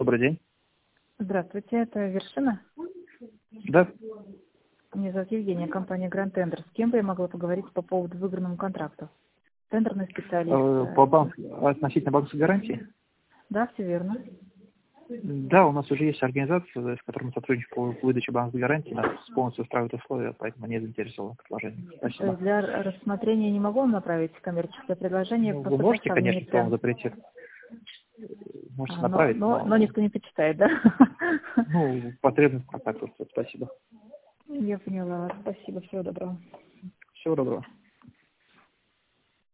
Добрый день. Здравствуйте, это Вершина. Да, Меня зовут Евгения, компания Grand Tender. С кем бы я могла поговорить по поводу выигранного контракта? Тендерный специалист. относительно банковской гарантии. Да, все верно. Да, у нас уже есть организация, с которой мы сотрудничаем по выдаче банковской гарантии. Нас полностью устраивают условия, поэтому не заинтересован в предложении. То Спасибо. есть для рассмотрения не могу вам направить коммерческое предложение. Вы Просто можете, так мне конечно, кто вам прям... запретит. Можете направить, но никто не почитает, да? потребность контакта. Спасибо. Я поняла. Спасибо, всего доброго. Всего доброго.